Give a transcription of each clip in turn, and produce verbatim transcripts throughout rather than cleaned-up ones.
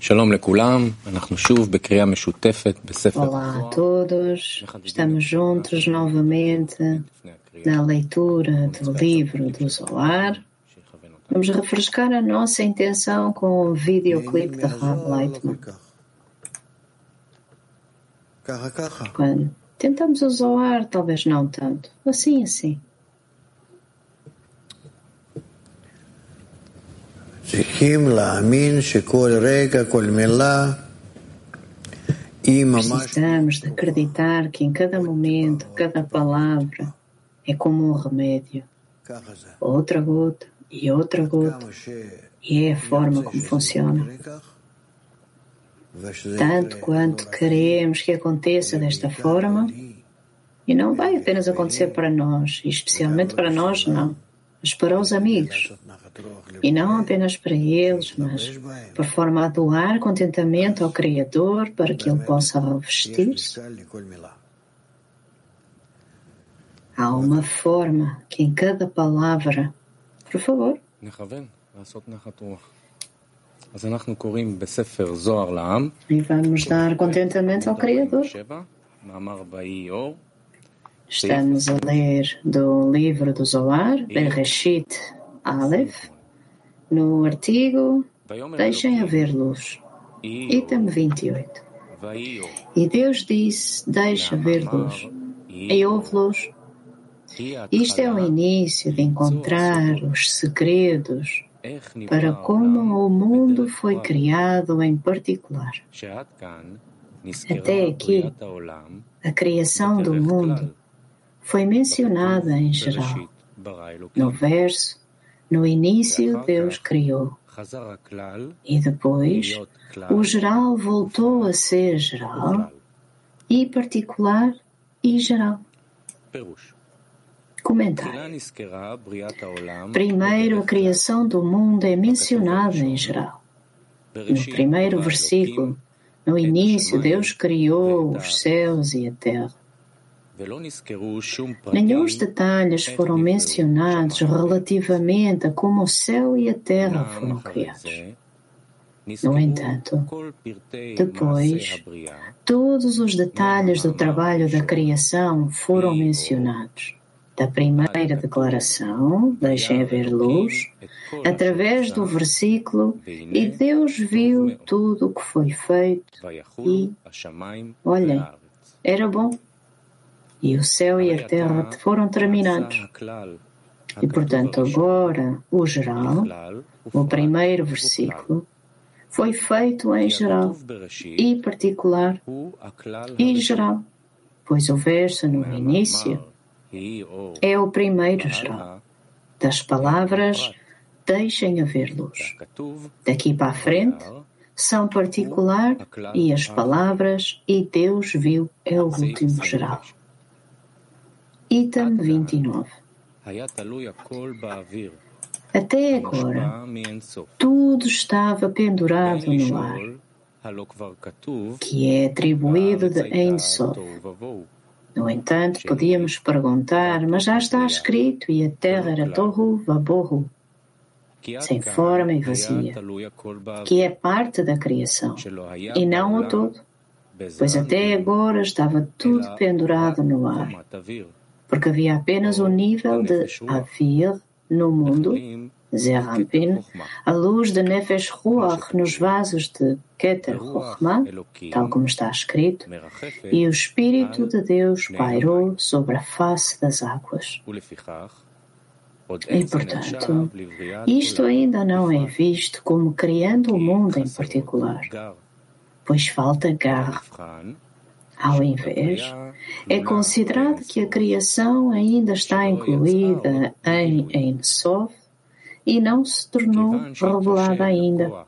Olá a todos, estamos juntos novamente na leitura do livro do Zohar. Vamos refrescar a nossa intenção com o videoclipe da Rav Leitman. Quando tentamos o Zohar, talvez não tanto, assim assim. Precisamos de acreditar que em cada momento, cada palavra é como um remédio. Outra gota e outra gota. E é a forma como funciona. Tanto quanto queremos que aconteça desta forma, e não vai apenas acontecer para nós, e especialmente para nós não, mas para os amigos. E não apenas para eles, mas por forma a doar contentamento ao Criador para que Ele possa revestir-se. Há uma forma que em cada palavra, por favor, e vamos dar contentamento ao Criador. Estamos a ler do livro do Zohar, Bereshit Aleph, no artigo Deixem haver luz, item vinte e oito. E Deus disse, deixa haver luz, e houve luz. Isto é o início de encontrar os segredos para como o mundo foi criado em particular. Até aqui, a criação do mundo foi mencionada em geral. No verso, no início Deus criou. E depois, o geral voltou a ser geral, e particular e geral. Comentário. Primeiro, a criação do mundo é mencionada em geral. No primeiro versículo, no início Deus criou os céus e a terra. Nenhum detalhes foram mencionados relativamente a como o céu e a terra foram criados. No entanto, depois, todos os detalhes do trabalho da criação foram mencionados. Da primeira declaração, deixem haver luz, através do versículo, e Deus viu tudo o que foi feito, e, olhem, era bom. E o céu e a terra foram terminados. E, portanto, agora, o geral, o primeiro versículo, foi feito em geral, e particular, e geral, pois o verso no início é o primeiro geral. Das palavras, deixem haver luz. Daqui para a frente, são particular, e as palavras, e Deus viu, é o último geral. Item vinte e nove. Até agora, tudo estava pendurado no ar, que é atribuído de Ein Sof. No entanto, podíamos perguntar, mas já está escrito, e a terra era Tohu Vabohu, sem forma e vazia, que é parte da criação, e não o todo, pois até agora estava tudo pendurado no ar. Porque havia apenas o nível de Avir no mundo, Zerampin, a luz de Nefesh Ruach nos vasos de Keter Chochmah, tal como está escrito, e o Espírito de Deus pairou sobre a face das águas. E, portanto, isto ainda não é visto como criando o mundo em particular, pois falta Gar. Ao invés, é considerado que a criação ainda está incluída em Ein Sof e não se tornou revelada ainda.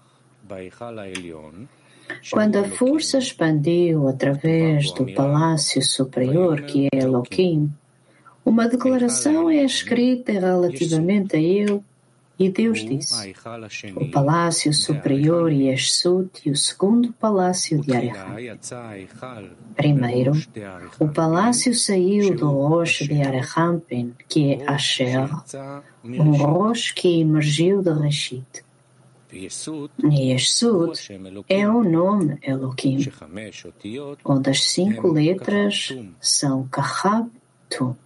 Quando a força expandiu através do palácio superior, que é Elohim, uma declaração é escrita relativamente a ele, e Deus disse: o palácio superior Yeshut e o segundo palácio de Areham. Primeiro, o palácio saiu do roche de Arehampin, que é Asher, um roche que emergiu de Reshit. E Yeshut é o nome Eloquim, onde as cinco letras são Kahab Tu.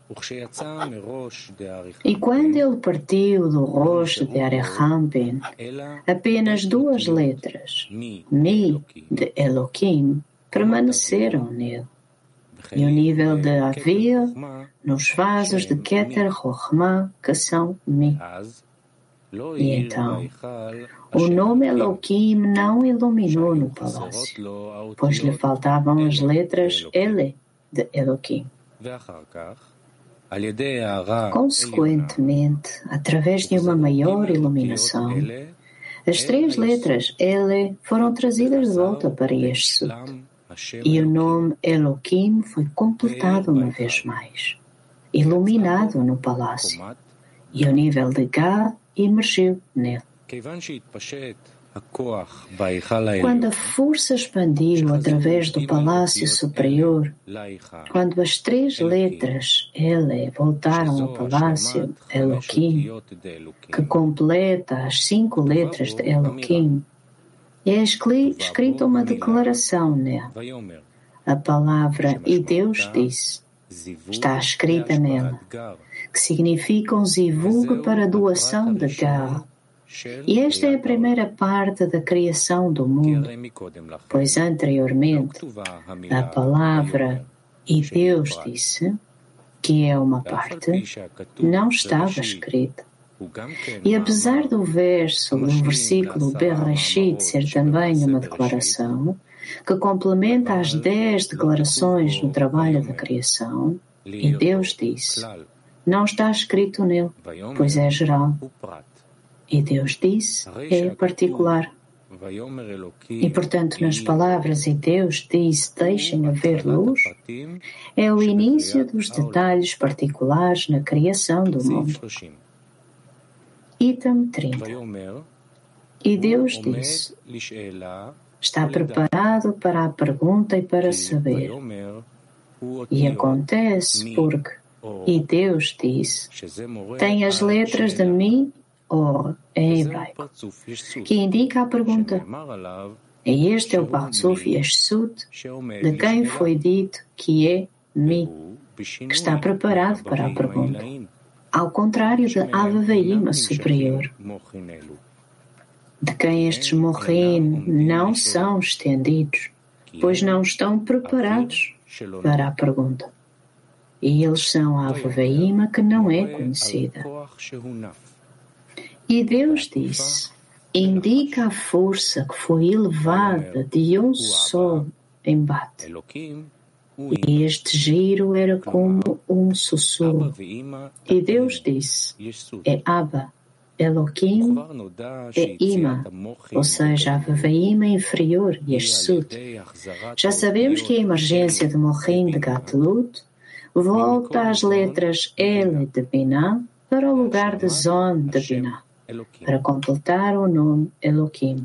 E quando ele partiu do rosto de Arechampin, apenas duas letras, Mi de Eloquim, permaneceram nele. E o nível de Avir nos vasos de Keter Chochmah, que são Mi. E então, o nome Eloquim não iluminou no palácio, pois lhe faltavam as letras Ele de Eloquim. Consequentemente, através de uma maior iluminação, as três letras Ele foram trazidas de volta para Yeshut, e o nome Eloquim foi completado uma vez mais, iluminado no palácio, e o nível de Gad emergiu nele. Quando a força expandiu através do palácio superior, quando as três letras Ele voltaram ao palácio Eloquim, que completa as cinco letras de Eloquim, é escrita uma declaração nela. A palavra "E Deus disse" está escrita nela, que significa um zivug para a doação de Gar. E esta é a primeira parte da criação do mundo, pois anteriormente a palavra "E Deus disse", que é uma parte, não estava escrita. E apesar do verso, do versículo Bereshit ser também uma declaração, que complementa as dez declarações no trabalho da criação, "E Deus disse", não está escrito nele, pois é geral. E Deus disse é particular. E, portanto, nas palavras "E Deus disse, deixem haver luz", é o início dos detalhes particulares na criação do mundo. Item trinta. E Deus disse, está preparado para a pergunta e para saber. E acontece porque "E Deus disse" tem as letras de Mi Or em hebraico, que indica a pergunta. E este é o Partzuf Yeshut, de quem foi dito que é Mi, que está preparado para a pergunta. Ao contrário de Avaveim superior, de quem estes Mohin não são estendidos, pois não estão preparados para a pergunta. E eles são a Avaveim que não é conhecida. E Deus disse, indica a força que foi elevada de um só embate. E este giro era como um sussurro. E Deus disse, é Abba, Eloquim é Ima, ou seja, a Avaveim inferior, Yeshut. Já sabemos que a emergência de Mohin de Gatlut volta às letras Ele de Binah para o lugar de Zon de Binah, para completar o nome Eloquim.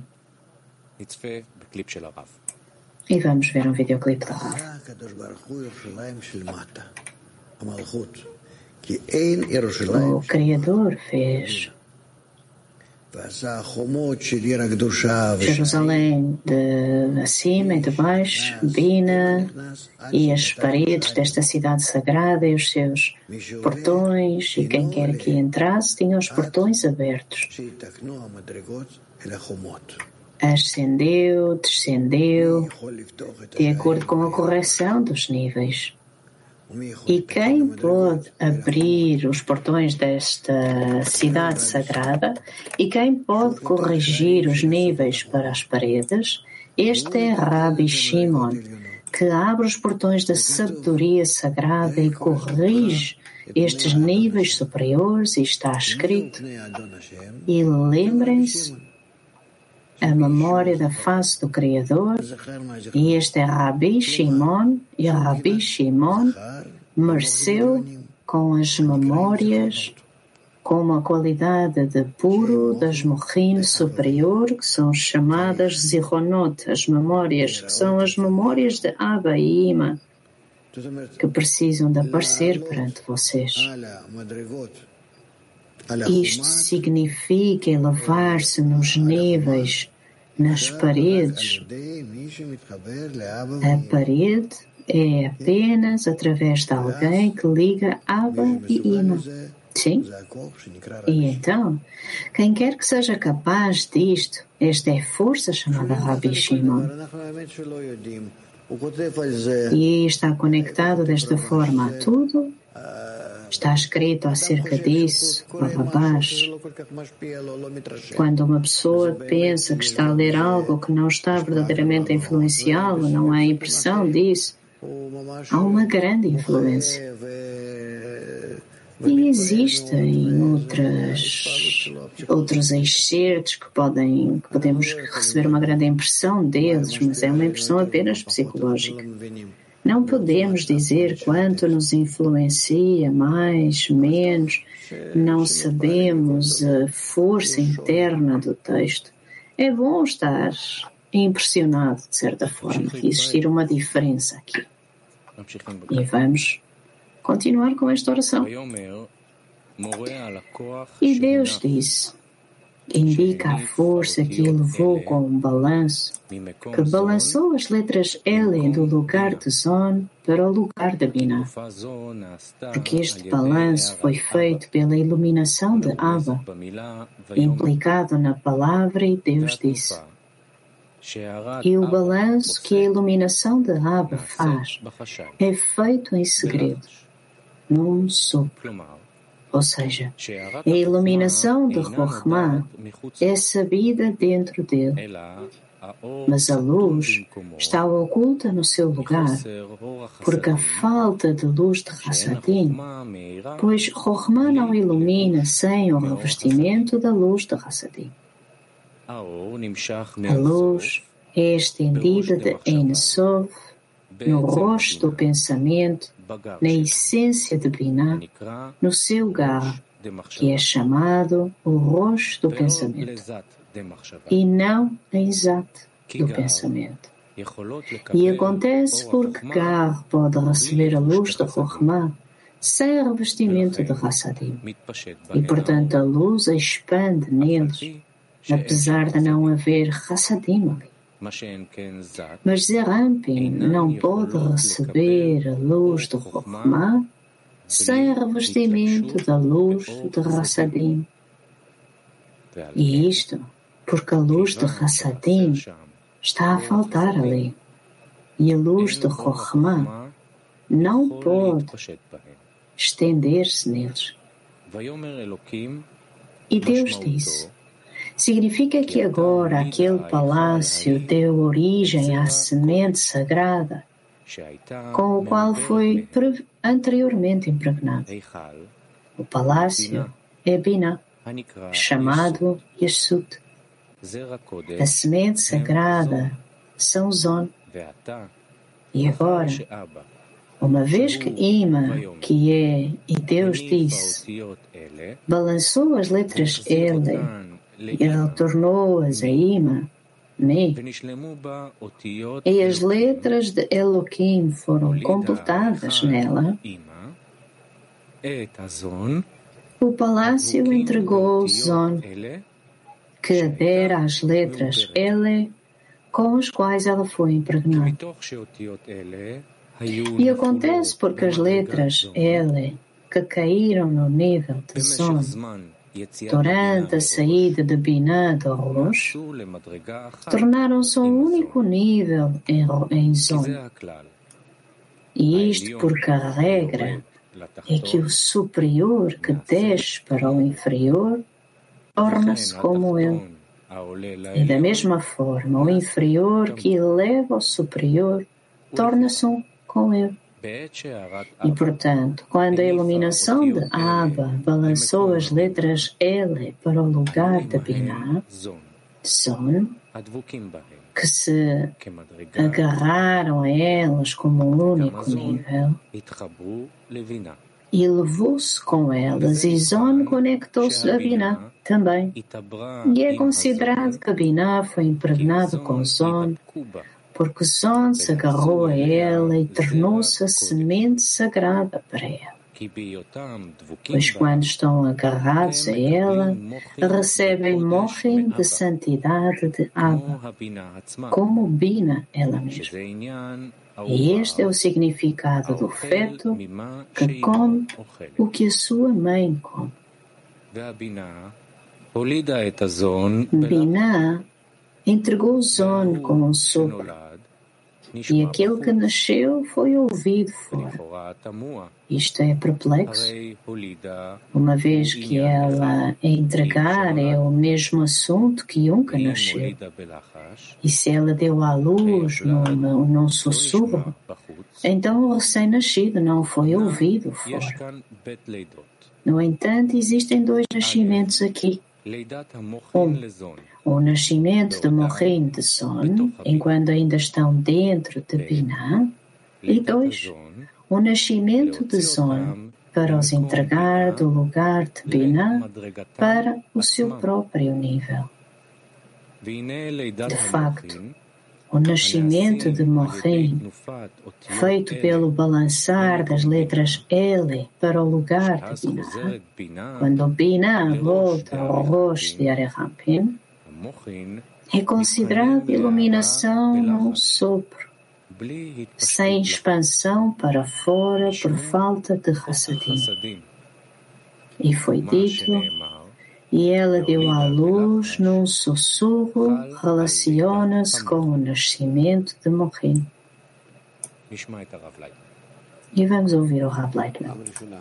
E vamos ver um videoclipe da Rav. O Criador fez Jerusalém de acima e de baixo, Bina, e as paredes desta cidade sagrada e os seus portões, e quem quer que entrasse tinha os portões abertos. Ascendeu, descendeu, de acordo com a correção dos níveis. E quem pode abrir os portões desta cidade sagrada e quem pode corrigir os níveis para as paredes, este é Rabbi Shimon, que abre os portões da sabedoria sagrada e corrige estes níveis superiores, e está escrito. E lembrem-se a memória da face do Criador, e este é Rabbi Shimon, e Rabbi Shimon mereceu com as memórias, com uma qualidade de puro das Mohin superior, que são chamadas Zichronot, as memórias, que são as memórias de Abba e Ima, que precisam de aparecer perante vocês. Isto significa elevar-se nos níveis, nas paredes. A parede é apenas através de alguém que liga Abba e Ima. Sim? E então, quem quer que seja capaz disto, esta é a força chamada Rabbi Shimon. E está conectado desta forma a tudo. Está escrito acerca disso, lá abaixo. Quando uma pessoa pensa que está a ler algo que não está verdadeiramente a influenciá-lo, não há impressão disso, há uma grande influência. E existem outras, outros excertos que, podem, que podemos receber uma grande impressão deles, mas é uma impressão apenas psicológica. Não podemos dizer quanto nos influencia, mais, menos. Não sabemos a força interna do texto. É bom estar impressionado, de certa forma, que existir uma diferença aqui. E vamos continuar com esta oração. E Deus disse, indica a força que elevou com um balanço, que balançou as letras L do lugar de Zon para o lugar de Binah. Porque este balanço foi feito pela iluminação de Abba, implicado na palavra, e Deus disse. E o balanço que a iluminação de Abba faz é feito em segredo, num sopro. Ou seja, a iluminação de Chokhmah é sabida dentro dele, mas a luz está oculta no seu lugar, porque a falta de luz de Hassadim, pois Chokhmah não ilumina sem o revestimento da luz de Hassadim. A luz é estendida de Ein Sof no rosto do pensamento, na essência de Binah, no seu Gar, que é chamado o rosto do pensamento, e não a Exat do pensamento. E acontece porque Gar pode receber a luz da Chokhmah sem revestimento de Hassadim, e portanto a luz expande neles, apesar de não haver Hassadim ali. Mas Zerampin não pode receber a luz de Chokhmah sem revestimento da luz de Hassadim. E isto porque a luz de Hassadim está a faltar ali. E a luz de Chokhmah não pode estender-se neles. E Deus disse, significa que agora aquele palácio deu origem à semente sagrada com o qual foi anteriormente impregnado. O palácio é Binah, chamado Yesud. A semente sagrada são Zon. E agora, uma vez que Ima, que é, e Deus disse, balançou as letras L, e ele tornou-as a Ima, Me, e as letras de Elohim foram completadas nela, o palácio entregou Zon, que adera às letras L com as quais ela foi impregnada. E acontece porque as letras L que caíram no nível de Zon durante a saída de Binah do Rosh, tornaram-se um único nível em, em Zon. E isto porque a regra é que o superior que desce para o inferior torna-se como ele. E da mesma forma, o inferior que eleva o superior torna-se um com ele. E, portanto, quando a iluminação de Abba balançou as letras L para o lugar de Binah, Zon, que se agarraram a elas como um único nível, e levou-se com elas, e Zon conectou-se a Binah também. E é considerado que a Binah foi impregnada com Zon, porque Zon se agarrou a ela e tornou-se a semente sagrada para ela. pois quando estão agarrados a ela, recebem Mochin de santidade de Abba, como Bina ela mesma. E este é o significado do feto que come o que a sua mãe come. Binah entregou Zon com um sopro, e aquele que nasceu foi ouvido fora. Isto é perplexo, uma vez que ela a entregar é o mesmo assunto que um que nasceu. E se ela deu à luz num, num sussurro, então o recém-nascido não foi ouvido fora. No entanto, existem dois nascimentos aqui. Um, o nascimento de Mochin de Zon, enquanto ainda estão dentro de Binah, e dois, o nascimento de Zon para os entregar do lugar de Binah para o seu próprio nível. De facto, o nascimento de Mochin, feito pelo balançar das letras L para o lugar de Binah, quando Binah volta ao rosto de Arerampin, é considerado iluminação num sopro, sem expansão para fora por falta de Hassadim. E foi dito, e ela deu à luz num sussurro, relaciona-se com o nascimento de Mochin. E vamos ouvir o Rav Leitman.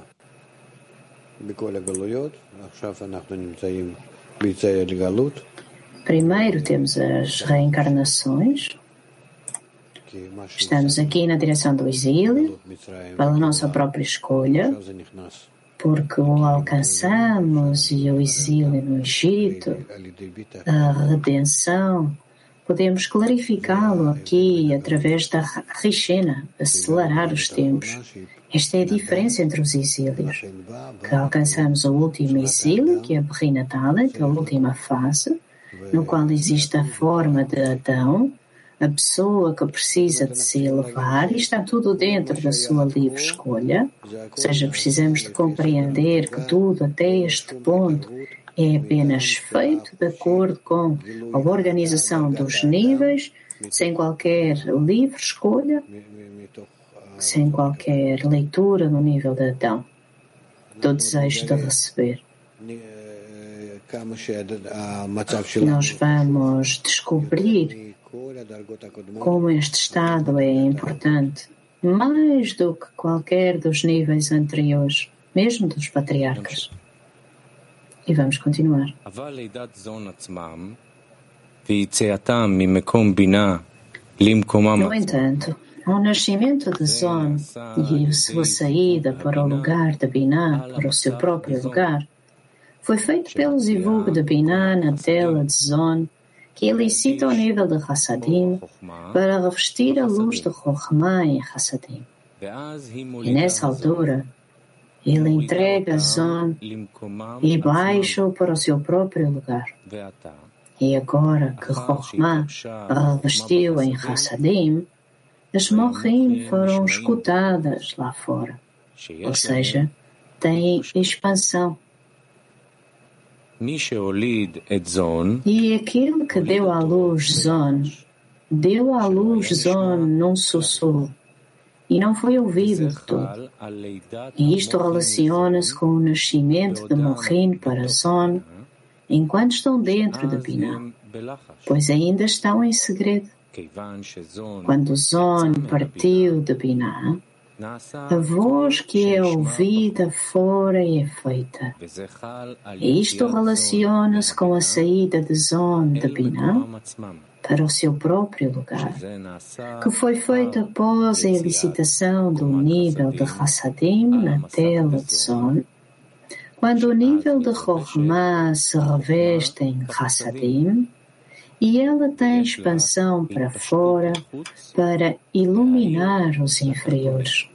Primeiro temos as reencarnações. Estamos aqui na direção do exílio, pela nossa própria escolha, porque o alcançamos e o exílio no Egito, a redenção, podemos clarificá-lo aqui através da Rishena, acelerar os tempos. Esta é a diferença entre os exílios, que alcançamos o último exílio, que é a Bechina Dalet, a última fase, no qual existe a forma de Adão, a pessoa que precisa de se elevar, e está tudo dentro da sua livre escolha, ou seja, precisamos de compreender que tudo até este ponto é apenas feito de acordo com a organização dos níveis, sem qualquer livre escolha, sem qualquer leitura no nível de Adão, do desejo de receber. Nós vamos descobrir como este estado é importante, mais do que qualquer dos níveis anteriores, mesmo dos patriarcas. E vamos continuar. No entanto, o nascimento de Zon e a sua saída para o lugar de Binah, para o seu próprio lugar, foi feito pelo zivug de Binah na tela de Zon, que elicita o nível de Hassadim para revestir a luz de Chokhmah em Hassadim. E nessa altura, ele entrega Zon e baixa-o para o seu próprio lugar. E agora que Chokhmah revestiu em Hassadim, as Mochin foram escutadas lá fora, ou seja, têm expansão. E aquele que deu à luz Zon, deu à luz Zon num sussurro, e não foi ouvido de todo. E isto relaciona-se com o nascimento de Mochin para Zon, enquanto estão dentro de Binah, pois ainda estão em segredo. Quando Zon partiu de Binah, a voz que é ouvida fora é feita. E isto relaciona-se com a saída de Zon de Binah para o seu próprio lugar, que foi feita após a elicitação do nível de Hassadim na tela de Zon, quando o nível de Chokhmah se reveste em Hassadim, e ela tem expansão para fora para iluminar os inferiores.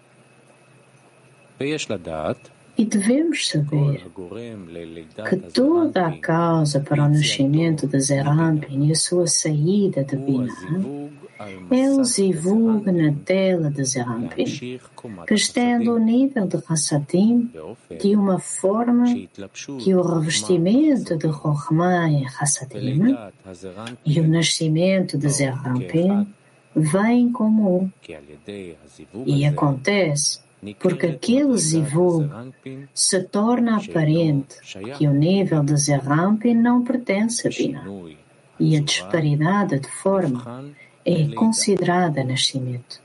E devemos saber que toda a causa para o nascimento de Zerampin e a sua saída de Binah é o zivug na tela de Zeranpin, que estende o nível de Hassadim de uma forma que o revestimento de Chokhmah em Hassadim e o nascimento de Zeranpin vêm como um. E acontece porque aquele zivug se torna aparente que o nível de Zeranpin não pertence a Bina, e a disparidade de forma é considerada nascimento.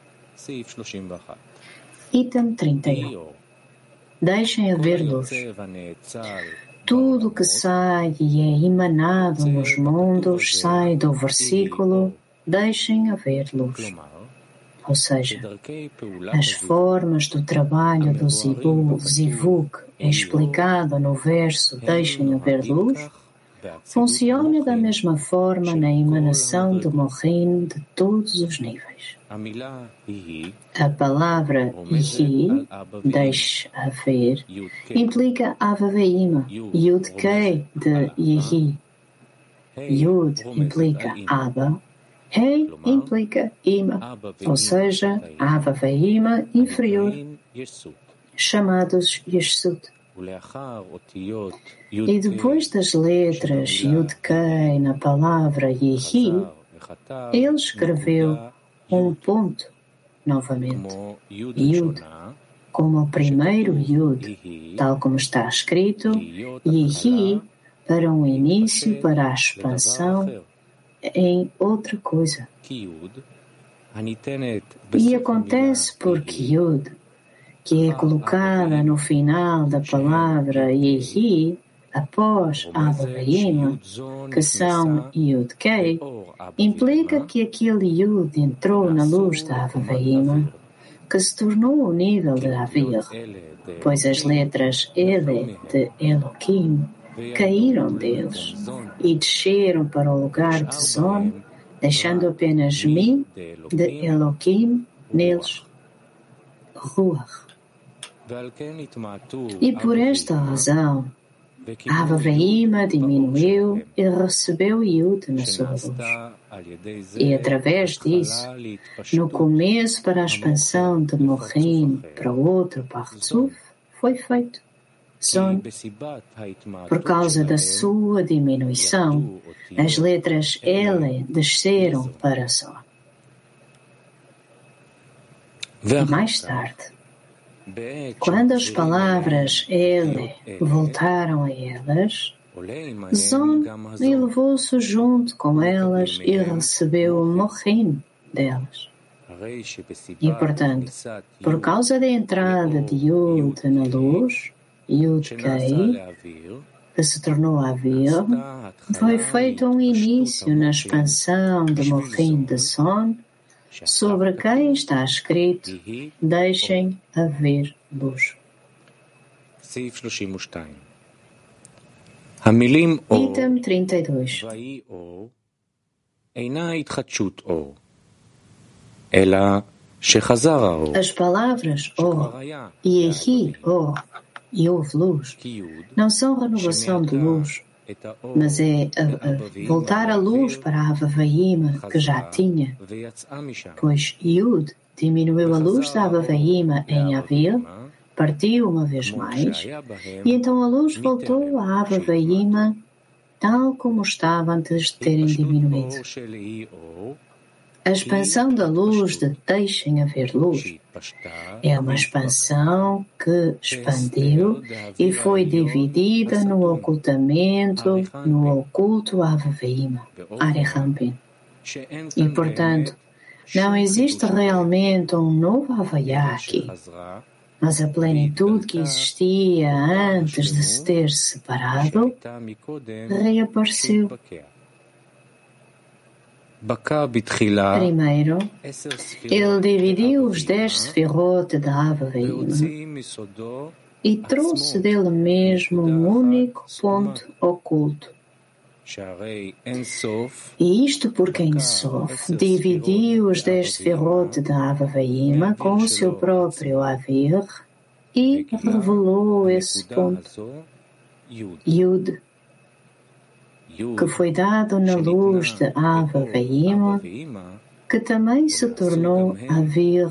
Item trinta e um. Deixem haver luz. Tudo que sai e é emanado nos mundos sai do versículo deixem haver luz. Ou seja, as formas do trabalho do zivug explicado no verso deixem haver luz funciona da mesma forma na emanação de Mohin de todos os níveis. A palavra Ihi, deixe haver, implica Avaveima, Yud-Kei de Ihi. Yud implica Abba, Hei implica Ima, ou seja, Avaveima inferior, chamados Yeshut. E depois das letras Yud-Kei na palavra Yehi, ele escreveu um ponto novamente. Yud, como o primeiro Yud, tal como está escrito, Yehi para um início para a expansão em outra coisa. E acontece porque Yud, que é colocada no final da palavra Yehi, após Avaveima, que são Yud-Kei, implica que aquele Yud entrou na luz da Avaveima, que se tornou o nível de Avir, pois as letras Ele de Elohim caíram deles e desceram para o lugar de Zon, deixando apenas Mi de Elohim neles, Ruach. E por esta razão, Avaveima diminuiu e recebeu Yud na sua luz. E através disso, no começo para a expansão de Mohin para o outro Partzuf, foi feito Zon. Por causa da sua diminuição, as letras Ele desceram para Zon. E mais tarde, quando as palavras Ele voltaram a elas, Zon elevou-se junto com elas e recebeu o Mohin delas. E, portanto, por causa da entrada de Yud na luz, Yud-Kei, que se tornou Avir, foi feito um início na expansão de Mohin de Zon, sobre quem está escrito, deixem haver luz. Item trinta e dois. As palavras Or, Yehi, Or e houve luz não são renovação de luz, mas é a, a voltar a luz para a Avaveima que já tinha, pois Yud diminuiu a luz da Avaveima em Avir, partiu uma vez mais, e então a luz voltou à Avaveima tal como estava antes de terem diminuído. A expansão da luz de deixem haver luz é uma expansão que expandiu e foi dividida no ocultamento, no oculto Avaveima, Arehampin. E, portanto, não existe realmente um novo Havaiá aqui, mas a plenitude que existia antes de se ter separado reapareceu. Primeiro, ele dividiu os dez sefirot da Avaveima e trouxe dele mesmo um único ponto oculto. E isto porque Ein Sof dividiu os dez sefirot da Avaveima com o seu próprio Avir e revelou esse ponto, Yud, que foi dado na luz de Avaveima, que também se tornou Avir.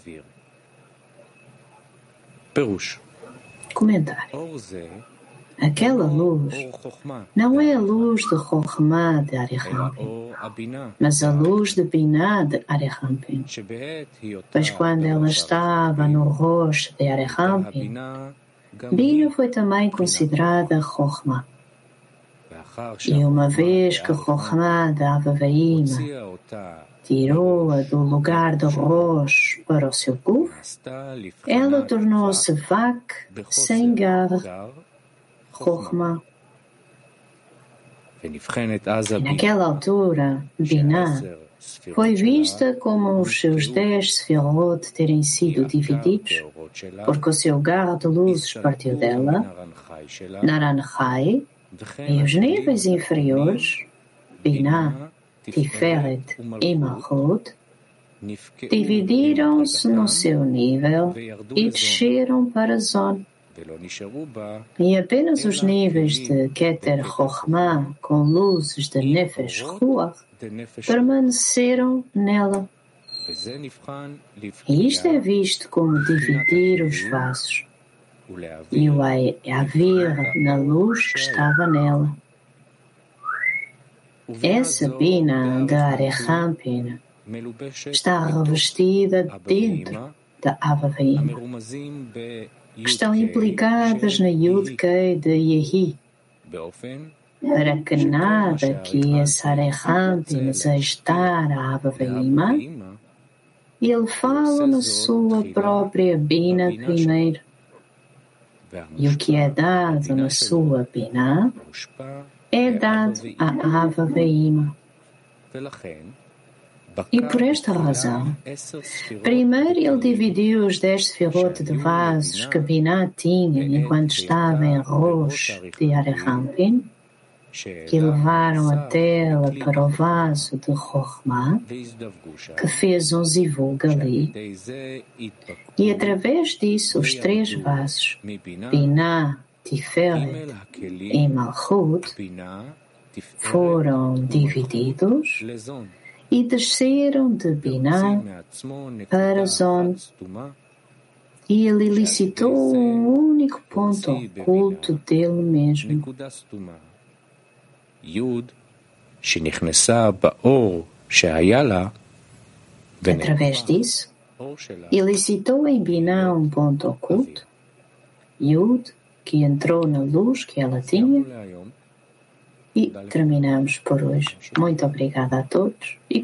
Comentário. Aquela luz não é a luz de Chokhmah de Arihampin, mas a luz de Binah de Arihampin, pois quando ela estava no rosto de Arihampin, Binah foi também considerada Chokhmah. E uma vez que Chokhmah de Avaveima tirou-a do lugar de Rosh para o seu Guf, ela tornou-se Vak sem Gar, Chokhmah. E naquela altura, Binah foi vista como os seus dez Sefirot terem sido divididos, porque o seu garro de luzes partiu dela, Naran Chai, e os níveis inferiores, Binah, Tiferet e Malchut, dividiram-se no seu nível e desceram para Zon. E apenas os níveis de Keter Chokhmah com luzes de Nefesh Ruach permaneceram nela. E isto é visto como dividir os vasos e o Avir na luz que estava nela. Essa Binah de Arihampin está revestida dentro da Avaveima, que estão implicadas na Yud-Kei de Yehi, para que nada que esse Arihampin estar a Avaveima, ele fala na sua própria Binah primeiro. E o que é dado na sua Binah é dado a Avaveima. E por esta razão, primeiro ele dividiu os dez sefirot de vasos que Binah tinha enquanto estava em Rosh de Arihampin, que levaram a tela para o vaso de Chokhmah, que fez um zivug ali, e através disso os três vasos, Binah, Tiferet e Malchut, foram divididos e desceram de Binah para Zon, e ele elicitou um único ponto oculto dele mesmo. Através disso, elicitou em Binah um ponto oculto, Yud, que entrou na luz que ela tinha. E terminamos por hoje. Muito obrigada a todos. E